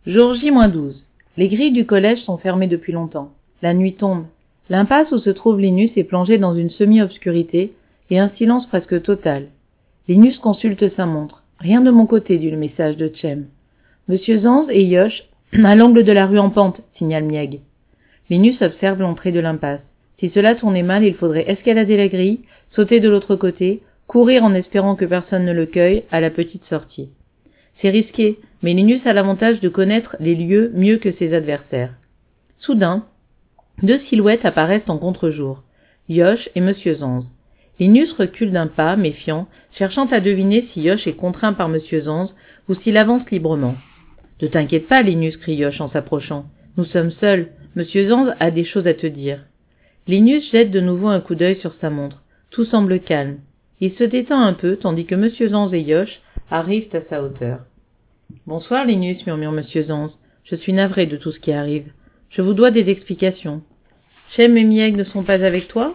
Jour J-12. Les grilles du collège sont fermées depuis longtemps. La nuit tombe. L'impasse où se trouve Linus est plongée dans une semi-obscurité et un silence presque total. Linus consulte sa montre. Rien de mon côté, dit le message de Chem. Monsieur Zanz et Yosh, à l'angle de la rue en pente, signale Mieg. Linus observe l'entrée de l'impasse. Si cela tournait mal, il faudrait escalader la grille, sauter de l'autre côté, courir en espérant que personne ne le cueille à la petite sortie. C'est risqué, mais Linus a l'avantage de connaître les lieux mieux que ses adversaires. Soudain, deux silhouettes apparaissent en contre-jour, Yosh et Monsieur Zanz. Linus recule d'un pas, méfiant, cherchant à deviner si Yosh est contraint par Monsieur Zanz ou s'il avance librement. « Ne t'inquiète pas, Linus, crie Yosh en s'approchant. Nous sommes seuls. Monsieur Zanz a des choses à te dire. » Linus jette de nouveau un coup d'œil sur sa montre. Tout semble calme. Il se détend un peu, tandis que Monsieur Zanz et Yosh arrivent à sa hauteur. « Bonsoir, Linus, murmure Monsieur Zanz. Je suis navré de tout ce qui arrive. Je vous dois des explications. Chem et Mieg ne sont pas avec toi ?»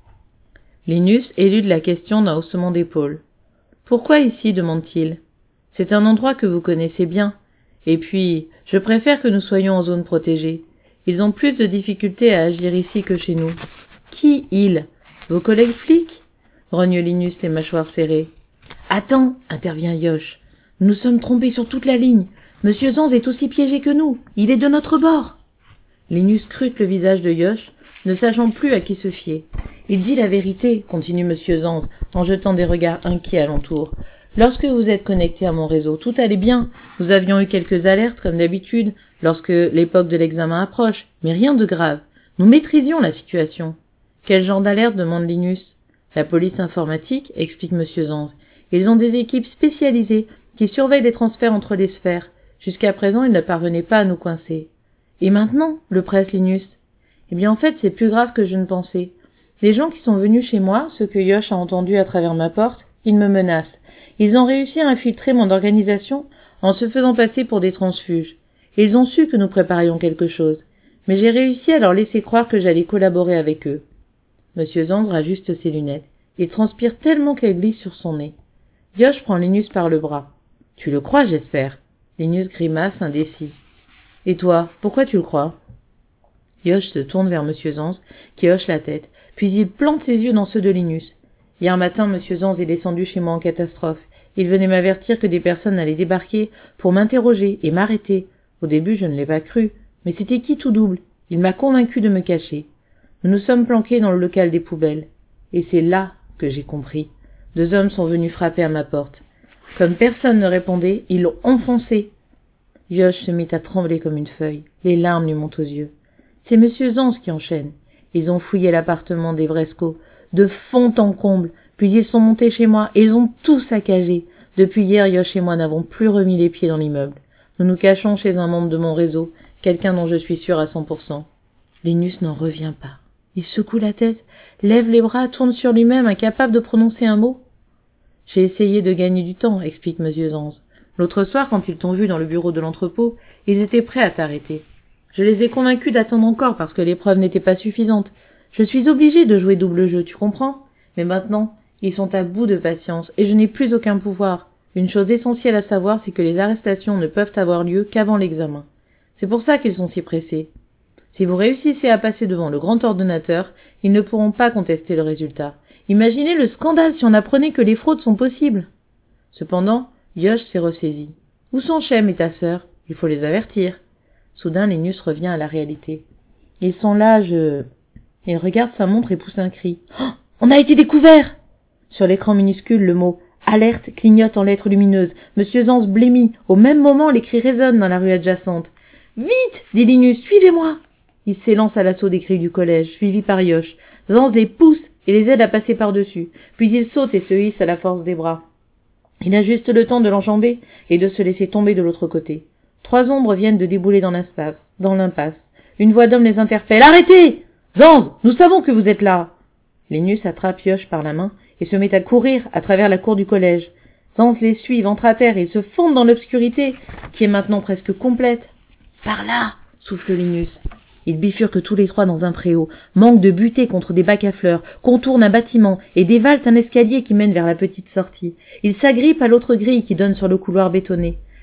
Linus élude la question d'un haussement d'épaule. « Pourquoi ici ?» demande-t-il. « C'est un endroit que vous connaissez bien. Et puis, je préfère que nous soyons en zone protégée. Ils ont plus de difficultés à agir ici que chez nous. »« Qui, ils ? Vos collègues flics ?» grogne Linus, les mâchoires serrées. « Attends !» intervient Yosh. « Nous sommes trompés sur toute la ligne. Monsieur Zanz est aussi piégé que nous. Il est de notre bord. » Linus scrute le visage de Yosh, ne sachant plus à qui se fier. « Il dit la vérité, » continue Monsieur Zanz, en jetant des regards inquiets alentour. « Lorsque vous êtes connecté à mon réseau, tout allait bien. Nous avions eu quelques alertes, comme d'habitude, lorsque l'époque de l'examen approche, mais rien de grave. Nous maîtrisions la situation. »« Quel genre d'alerte ?» demande Linus. « La police informatique, » explique Monsieur Zanz. « Ils ont des équipes spécialisées qui surveillent des transferts entre les sphères. Jusqu'à présent, ils ne parvenaient pas à nous coincer. »« Et maintenant ?» le presse Linus. « Eh bien, en fait, c'est plus grave que je ne pensais. Les gens qui sont venus chez moi, ceux que Yosh a entendus à travers ma porte, ils me menacent. Ils ont réussi à infiltrer mon organisation en se faisant passer pour des transfuges. Ils ont su que nous préparions quelque chose. Mais j'ai réussi à leur laisser croire que j'allais collaborer avec eux. » Monsieur Zanz rajuste ses lunettes. Il transpire tellement qu'elles glissent sur son nez. Yosh prend Linus par le bras. « Tu le crois, j'espère ?» Linus grimace, indécis. « Et toi, pourquoi tu le crois ?» Yosh se tourne vers Monsieur Zanz, qui hoche la tête, puis il plante ses yeux dans ceux de Linus. « Hier matin, Monsieur Zanz est descendu chez moi en catastrophe. Il venait m'avertir que des personnes allaient débarquer pour m'interroger et m'arrêter. Au début, je ne l'ai pas cru, mais c'était qui tout double. Il m'a convaincu de me cacher. Nous nous sommes planqués dans le local des poubelles. Et c'est là que j'ai compris. Deux hommes sont venus frapper à ma porte. Comme personne ne répondait, ils l'ont enfoncé. » Yosh se mit à trembler comme une feuille. Les larmes lui montent aux yeux. C'est Monsieur Zanz qui enchaîne. Ils ont fouillé l'appartement des Vresco, de fond en comble, puis ils sont montés chez moi et ils ont tout saccagé. Depuis hier, Yosh et moi n'avons plus remis les pieds dans l'immeuble. Nous nous cachons chez un membre de mon réseau, quelqu'un dont je suis sûr à 100%. Linus n'en revient pas. Il secoue la tête, lève les bras, tourne sur lui-même, incapable de prononcer un mot. « J'ai essayé de gagner du temps, » explique Monsieur Zanz. « L'autre soir, quand ils t'ont vu dans le bureau de l'entrepôt, ils étaient prêts à t'arrêter. Je les ai convaincus d'attendre encore parce que les preuves n'étaient pas suffisantes. Je suis obligé de jouer double jeu, tu comprends? Mais maintenant, ils sont à bout de patience et je n'ai plus aucun pouvoir. Une chose essentielle à savoir, c'est que les arrestations ne peuvent avoir lieu qu'avant l'examen. C'est pour ça qu'ils sont si pressés. Si vous réussissez à passer devant le grand ordonnateur, ils ne pourront pas contester le résultat. Imaginez le scandale si on apprenait que les fraudes sont possibles. » Cependant, Yosh s'est ressaisi. « Où sont Chem et ta sœur? Il faut les avertir. » Soudain, Linus revient à la réalité. « Ils sont là, Il regarde sa montre et pousse un cri. « Oh, on a été découvert !» Sur l'écran minuscule, le mot « Alerte » clignote en lettres lumineuses. Monsieur Zanz blêmit. Au même moment, les cris résonnent dans la rue adjacente. « Vite !» dit Linus. « Suivez-moi !» Il s'élance à l'assaut des grilles du collège, suivi par Yosh. Zanz les pousse et les aide à passer par-dessus. Puis il saute et se hisse à la force des bras. Il a juste le temps de l'enjamber et de se laisser tomber de l'autre côté. Trois ombres viennent de débouler dans l'impasse. Une voix d'homme les interpelle. « Arrêtez ! Zanz, nous savons que vous êtes là !» Linus attrape Yosh par la main et se met à courir à travers la cour du collège. Zanz les suit, ventre à terre, et ils se fondent dans l'obscurité, qui est maintenant presque complète. « Par là !» souffle Linus. Ils bifurquent tous les trois dans un préau, manquent de buter contre des bacs à fleurs, contournent un bâtiment et dévalent un escalier qui mène vers la petite sortie. Ils s'agrippent à l'autre grille qui donne sur le couloir bétonné.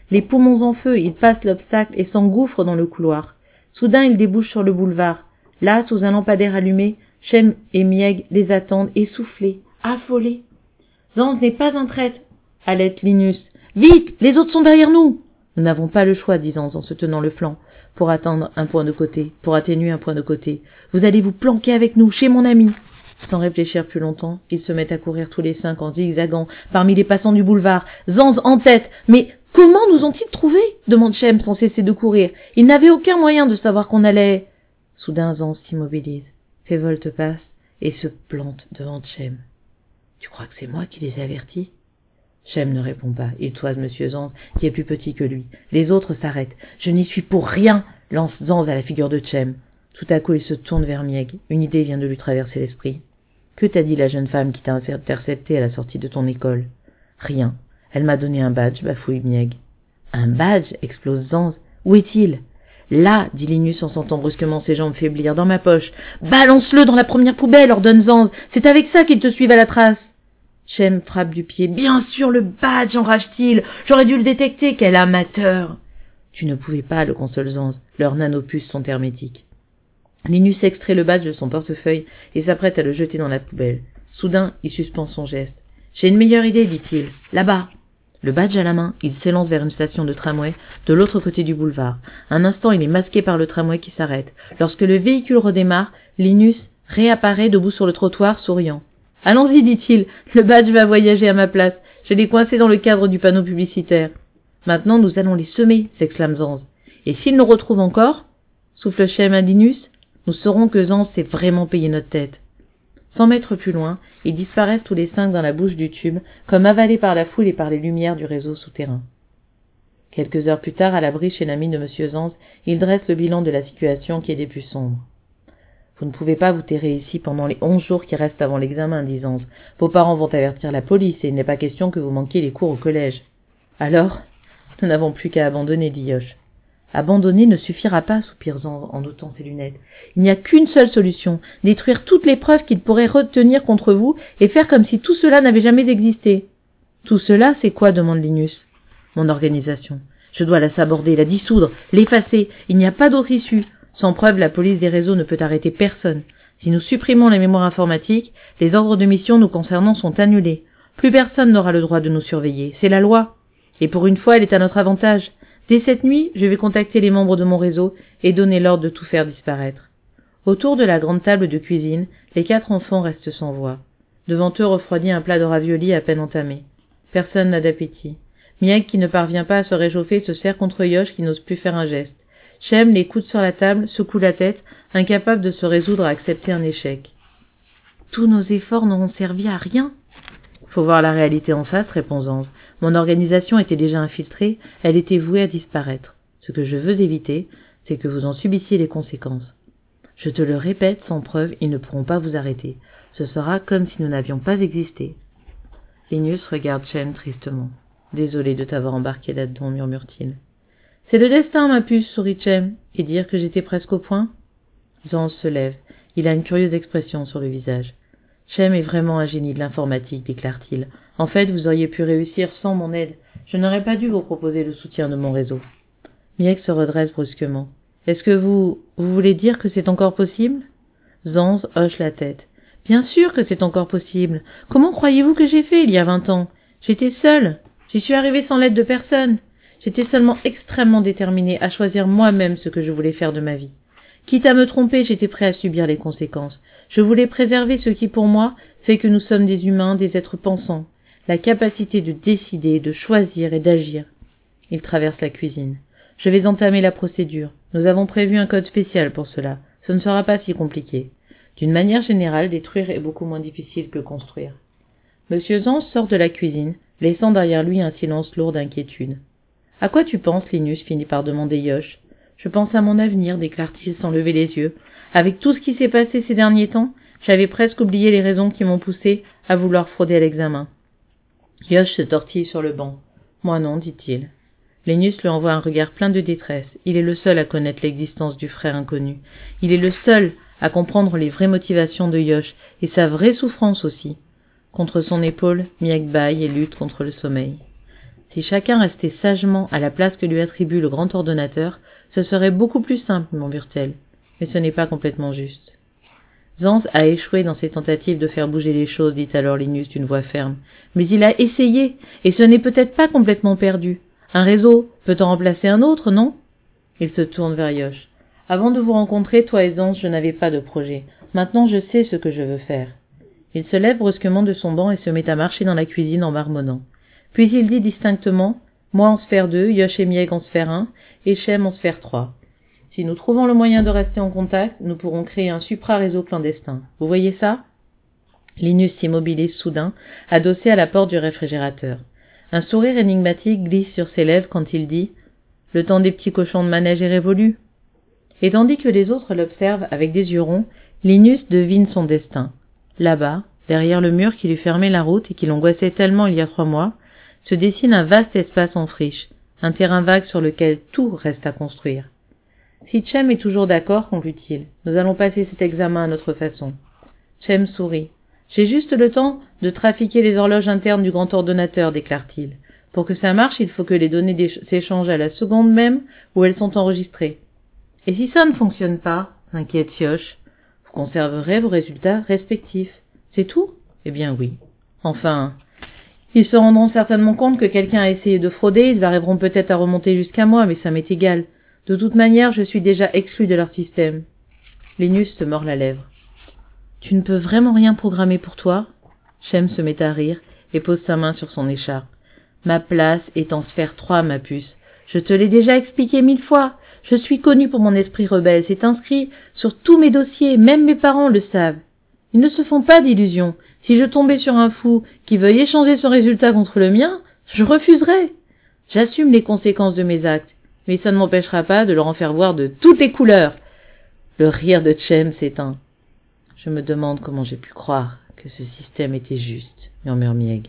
Les poumons en feu, il passe l'obstacle et s'engouffre dans le couloir. Soudain, il débouche sur le boulevard. Là, sous un lampadaire allumé, Shem et Mieg les attendent, essoufflés, affolés. « Zanz n'est pas un traître !» halète Linus. « Vite, les autres sont derrière nous !» « Nous n'avons pas le choix, dit Zanz en se tenant le flanc, pour atteindre un point de côté, pour atténuer un point de côté. Vous allez vous planquer avec nous, chez mon ami !» Sans réfléchir plus longtemps, ils se mettent à courir tous les 5 en zigzagant parmi les passants du boulevard. Zanz en tête. « Mais comment nous ont-ils trouvés ?» demande Shem sans cesser de courir. « Ils n'avaient aucun moyen de savoir qu'on allait... » Soudain, Zanz s'immobilise, fait volte-passe et se plante devant Shem. « Tu crois que c'est moi qui les ai avertis ?» Shem ne répond pas. Il toise Monsieur Zanz, qui est plus petit que lui. Les autres s'arrêtent. « Je n'y suis pour rien !» lance Zanz à la figure de Shem. Tout à coup, il se tourne vers Mieg. Une idée vient de lui traverser l'esprit. « Que t'a dit la jeune femme qui t'a intercepté à la sortie de ton école ?»« Rien. Elle m'a donné un badge, bafouille Mieg. »« Un badge ?» explose Zanz. « Où est-il ?»« Là !» dit Linus en sentant brusquement ses jambes faiblir. « Dans ma poche. »« Balance-le dans la première poubelle !» ordonne Zanz. « C'est avec ça qu'ils te suivent à la trace !» Shem frappe du pied. « Bien sûr, le badge !» enrage-t-il. « J'aurais dû le détecter, quel amateur !» Tu ne pouvais pas, le console Zanz. Leurs nanopuces sont hermétiques. Linus extrait le badge de son portefeuille et s'apprête à le jeter dans la poubelle. Soudain, il suspend son geste. « J'ai une meilleure idée, dit-il. Là-bas !» Le badge à la main, il s'élance vers une station de tramway de l'autre côté du boulevard. Un instant, il est masqué par le tramway qui s'arrête. Lorsque le véhicule redémarre, Linus réapparaît debout sur le trottoir, souriant. « Allons-y, dit-il, le badge va voyager à ma place. Je l'ai coincé dans le cadre du panneau publicitaire. »« Maintenant, nous allons les semer, » s'exclame Zanz. « Et s'ils nous retrouvent encore ?» souffle Shem à Linus. « Nous saurons que Zanz s'est vraiment payé notre tête. » 100 mètres plus loin, ils disparaissent tous les 5 dans la bouche du tube, comme avalés par la foule et par les lumières du réseau souterrain. Quelques heures plus tard, à l'abri chez l'ami de Monsieur Zanz, il dresse le bilan de la situation qui est des plus sombres. Vous ne pouvez pas vous terrer ici pendant les 11 jours qui restent avant l'examen, dit Zanz. Vos parents vont avertir la police et il n'est pas question que vous manquiez les cours au collège. Alors, nous n'avons plus qu'à abandonner, dit Yosh. Abandonner ne suffira pas, soupire Zanz en ôtant ses lunettes. Il n'y a qu'une seule solution, détruire toutes les preuves qu'ils pourraient retenir contre vous et faire comme si tout cela n'avait jamais existé. Tout cela, c'est quoi, demande Linus. Mon organisation. Je dois la saborder, la dissoudre, l'effacer. Il n'y a pas d'autre issue. Sans preuve, la police des réseaux ne peut arrêter personne. Si nous supprimons la mémoire informatique, les ordres de mission nous concernant sont annulés. Plus personne n'aura le droit de nous surveiller. C'est la loi. Et pour une fois, elle est à notre avantage. Dès cette nuit, je vais contacter les membres de mon réseau et donner l'ordre de tout faire disparaître. Autour de la grande table de cuisine, les 4 enfants restent sans voix. Devant eux refroidit un plat de raviolis à peine entamé. Personne n'a d'appétit. Mieg, qui ne parvient pas à se réchauffer, se serre contre Yosh, qui n'ose plus faire un geste. Shem, les coudes sur la table, secoue la tête, incapable de se résoudre à accepter un échec. Tous nos efforts n'auront servi à rien. Faut voir la réalité en face, répond Zanz. Mon organisation était déjà infiltrée, elle était vouée à disparaître. Ce que je veux éviter, c'est que vous en subissiez les conséquences. Je te le répète, sans preuve, ils ne pourront pas vous arrêter. Ce sera comme si nous n'avions pas existé. Linus regarde Shem tristement. Désolé de t'avoir embarqué là-dedans, murmure-t-il. C'est le destin, ma puce, sourit Shem. Et dire que j'étais presque au point? Zanz se lève. Il a une curieuse expression sur le visage. Shem est vraiment un génie de l'informatique, déclare-t-il. En fait, vous auriez pu réussir sans mon aide. Je n'aurais pas dû vous proposer le soutien de mon réseau. Mieg se redresse brusquement. Est-ce que vous voulez dire que c'est encore possible? Zanz hoche la tête. Bien sûr que c'est encore possible. Comment croyez-vous que j'ai fait il y a 20 ans? J'étais seule. J'y suis arrivée sans l'aide de personne. J'étais seulement extrêmement déterminée à choisir moi-même ce que je voulais faire de ma vie. Quitte à me tromper, j'étais prêt à subir les conséquences. Je voulais préserver ce qui, pour moi, fait que nous sommes des humains, des êtres pensants. La capacité de décider, de choisir et d'agir. Il traverse la cuisine. Je vais entamer la procédure. Nous avons prévu un code spécial pour cela. Ce ne sera pas si compliqué. D'une manière générale, détruire est beaucoup moins difficile que construire. Monsieur Zanz sort de la cuisine, laissant derrière lui un silence lourd d'inquiétude. « À quoi tu penses, Linus ?» finit par demander Yosh. « Je pense à mon avenir, déclare-t-il sans lever les yeux. Avec tout ce qui s'est passé ces derniers temps, j'avais presque oublié les raisons qui m'ont poussé à vouloir frauder à l'examen. » Yosh se tortille sur le banc. « Moi non, dit-il. » Linus lui envoie un regard plein de détresse. Il est le seul à connaître l'existence du frère inconnu. Il est le seul à comprendre les vraies motivations de Yosh et sa vraie souffrance aussi. Contre son épaule, Mieg bâille et lutte contre le sommeil. Si chacun restait sagement à la place que lui attribue le grand ordonnateur, ce serait beaucoup plus simple, murmure-t-elle. Mais ce n'est pas complètement juste. Zans a échoué dans ses tentatives de faire bouger les choses, dit alors Linus d'une voix ferme. Mais il a essayé, et ce n'est peut-être pas complètement perdu. Un réseau peut en remplacer un autre, non? Il se tourne vers Yosh. Avant de vous rencontrer, toi et Zans, je n'avais pas de projet. Maintenant, je sais ce que je veux faire. Il se lève brusquement de son banc et se met à marcher dans la cuisine en marmonnant. Puis il dit distinctement, moi en sphère 2, Yosh et Mieg en sphère 1, et Shem en sphère 3. Si nous trouvons le moyen de rester en contact, nous pourrons créer un supra-réseau clandestin. Vous voyez ça? Linus s'immobilise soudain, adossé à la porte du réfrigérateur. Un sourire énigmatique glisse sur ses lèvres quand il dit « Le temps des petits cochons de manège est révolu ». Et tandis que les autres l'observent avec des yeux ronds, Linus devine son destin. Là-bas, derrière le mur qui lui fermait la route et qui l'angoissait tellement il y a 3 mois, se dessine un vaste espace en friche, un terrain vague sur lequel tout reste à construire. Si Chem est toujours d'accord, conclut-il, nous allons passer cet examen à notre façon. Chem sourit. J'ai juste le temps de trafiquer les horloges internes du grand ordonnateur, déclare-t-il. Pour que ça marche, il faut que les données s'échangent à la seconde même où elles sont enregistrées. Et si ça ne fonctionne pas, s'inquiète Yosh, vous conserverez vos résultats respectifs. C'est tout? Eh bien oui. Enfin, ils se rendront certainement compte que quelqu'un a essayé de frauder, ils arriveront peut-être à remonter jusqu'à moi, mais ça m'est égal. De toute manière, je suis déjà exclu de leur système. Linus se mord la lèvre. Tu ne peux vraiment rien programmer pour toi? Shem se met à rire et pose sa main sur son écharpe. Ma place est en sphère 3, ma puce. Je te l'ai déjà expliqué 1000 fois. Je suis connu pour mon esprit rebelle. C'est inscrit sur tous mes dossiers. Même mes parents le savent. Ils ne se font pas d'illusions. Si je tombais sur un fou qui veuille échanger son résultat contre le mien, je refuserais. J'assume les conséquences de mes actes. Mais ça ne m'empêchera pas de leur en faire voir de toutes les couleurs. Le rire de Chem s'éteint. Je me demande comment j'ai pu croire que ce système était juste, murmure Mieg.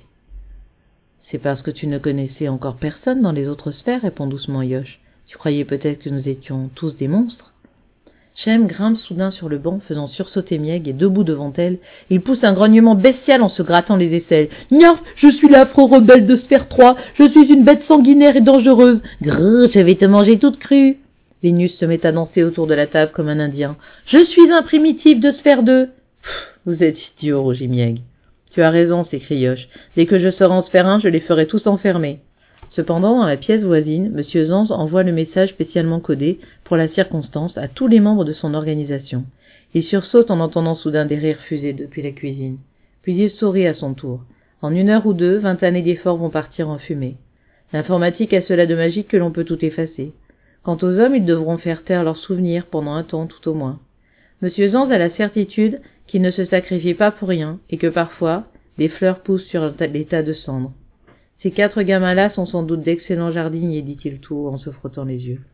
C'est parce que tu ne connaissais encore personne dans les autres sphères, répond doucement Yosh. Tu croyais peut-être que nous étions tous des monstres? Chem grimpe soudain sur le banc, faisant sursauter Mieg, et debout devant elle, il pousse un grognement bestial en se grattant les aisselles. « Niaf, je suis l'affreux rebelle de sphère 3, je suis une bête sanguinaire et dangereuse. Grrr, je vais te manger toute crue. » Linus se met à danser autour de la table comme un indien. « Je suis un primitif de sphère 2. » Pff, vous êtes idiot, rougit Mieg. Tu as raison, s'écrie Yosh. Dès que je serai en sphère 1, je les ferai tous enfermer. Cependant, dans la pièce voisine, M. Zans envoie le message spécialement codé pour la circonstance à tous les membres de son organisation. Il sursaute en entendant soudain des rires fuser depuis la cuisine. Puis il sourit à son tour. En 1 heure ou 2, 20 années d'efforts vont partir en fumée. L'informatique a cela de magique que l'on peut tout effacer. Quant aux hommes, ils devront faire taire leurs souvenirs pendant un temps tout au moins. M. Zans a la certitude qu'il ne se sacrifie pas pour rien et que parfois, des fleurs poussent sur les tas de cendres. Ces 4 gamins-là sont sans doute d'excellents jardiniers, dit-il tout haut en se frottant les yeux.